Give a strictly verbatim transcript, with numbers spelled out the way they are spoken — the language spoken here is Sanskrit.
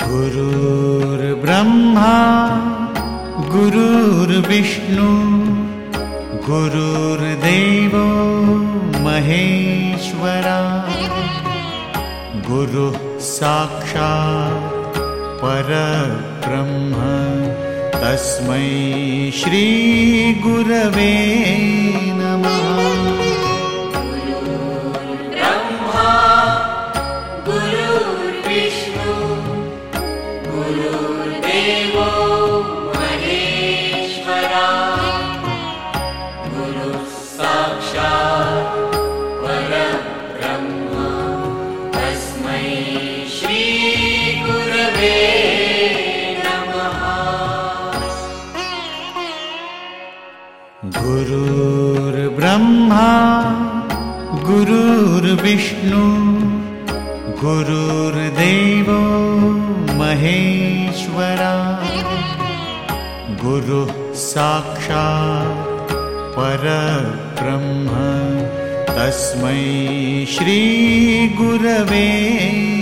गुरुर्ब्रह्मा गुरुर्विष्णु गुरुर्देवो महेश्वरा गुरुः साक्षात् परब्रह्म तस्मै श्री गुरवे नमः। गुरुर्ब्रह्मा गुरुर्विष्णु गुरुर्देवो महेश्वरा गुरुः साक्षात् परब्रह्म तस्मै श्री गुरवे नमः। गुरुर्ब्रह्मा गुरुर्विष्णु गुरुर्देवो महेश्वरा गुरुः साक्षात् परब्रह्म तस्मै श्री गुरवे